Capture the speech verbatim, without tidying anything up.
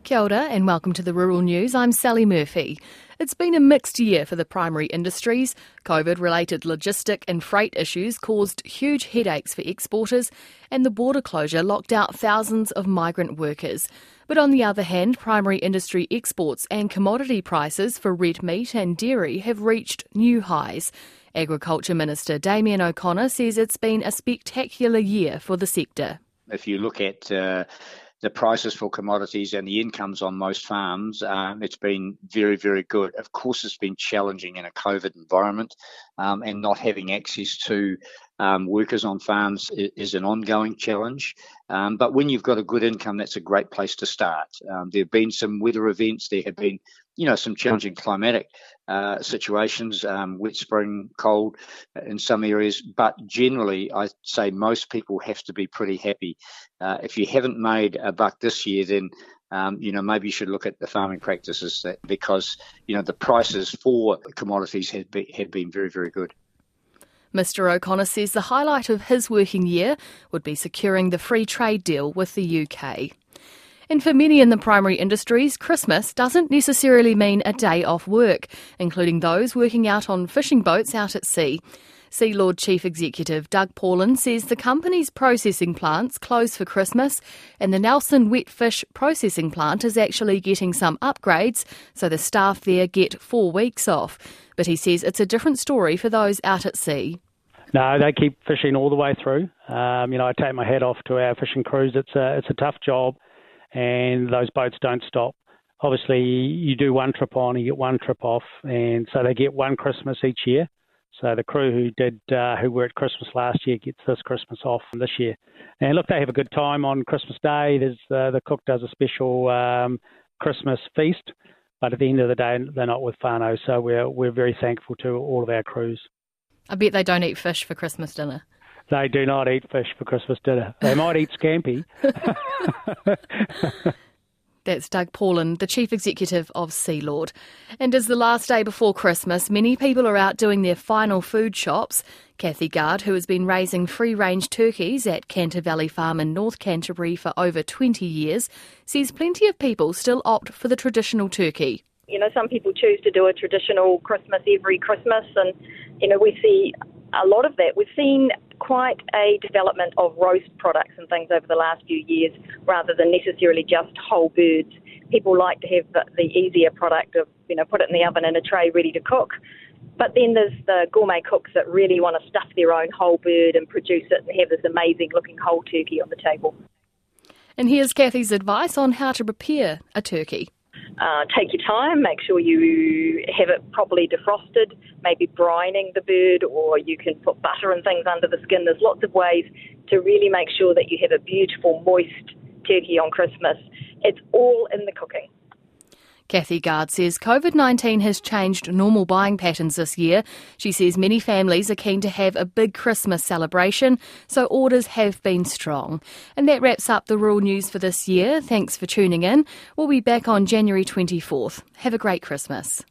Kia ora and welcome to the Rural News. I'm Sally Murphy. It's been a mixed year for the primary industries. COVID-related logistic and freight issues caused huge headaches for exporters, and the border closure locked out thousands of migrant workers. But on the other hand, primary industry exports and commodity prices for red meat and dairy have reached new highs. Agriculture Minister Damien O'Connor says it's been a spectacular year for the sector. If you look at uh, the prices for commodities and the incomes on most farms, um, it's been very, very good. Of course, it's been challenging in a COVID environment, um, and not having access to um, workers on farms is, is an ongoing challenge. Um, but when you've got a good income, that's a great place to start. Um, there have been some weather events. There have been, you know, some challenging climatic uh, situations, um, wet spring, cold in some areas. But generally, I'd say most people have to be pretty happy. Uh, if you haven't made a buck this year, then um, you know, maybe you should look at the farming practices that, because you know the prices for commodities have, be, have been very, very good. Mister O'Connor says the highlight of his working year would be securing the free trade deal with the U K. And for many in the primary industries, Christmas doesn't necessarily mean a day off work, including those working out on fishing boats out at sea. Sealord Chief Executive Doug Paulin says the company's processing plants close for Christmas, and the Nelson Wet Fish Processing Plant is actually getting some upgrades, so the staff there get four weeks off. But he says it's a different story for those out at sea. No, they keep fishing all the way through. Um, you know, I take my hat off to our fishing crews. It's a, it's a tough job, and those boats don't stop. Obviously, you do one trip on, you get one trip off, and so they get one Christmas each year. So the crew who did uh, who were at Christmas last year gets this Christmas off this year. And look, they have a good time on Christmas Day. There's uh, the cook does a special um, Christmas feast, but at the end of the day, they're not with whānau. So we're we're very thankful to all of our crews. I bet they don't eat fish for Christmas dinner. They do not eat fish for Christmas dinner. They might eat scampi. That's Doug Paulin, the Chief Executive of Sealord. And as the last day before Christmas, many people are out doing their final food shops. Kathy Gard, who has been raising free-range turkeys at Canter Valley Farm in North Canterbury for over twenty years, says plenty of people still opt for the traditional turkey. You know, some people choose to do a traditional Christmas every Christmas, and, you know, we see a lot of that. We've seen quite a development of roast products and things over the last few years rather than necessarily just whole birds. People like to have the, the easier product of, you know, put it in the oven in a tray ready to cook. But then there's the gourmet cooks that really want to stuff their own whole bird and produce it and have this amazing looking whole turkey on the table. And here's Kathy's advice on how to prepare a turkey. Uh, take your time, make sure you have it properly defrosted, maybe brining the bird, or you can put butter and things under the skin. There's lots of ways to really make sure that you have a beautiful, moist turkey on Christmas. It's all in the cooking. Kathy Gard says COVID nineteen has changed normal buying patterns this year. She says many families are keen to have a big Christmas celebration, so orders have been strong. And that wraps up the Rural News for this year. Thanks for tuning in. We'll be back on January twenty-fourth. Have a great Christmas.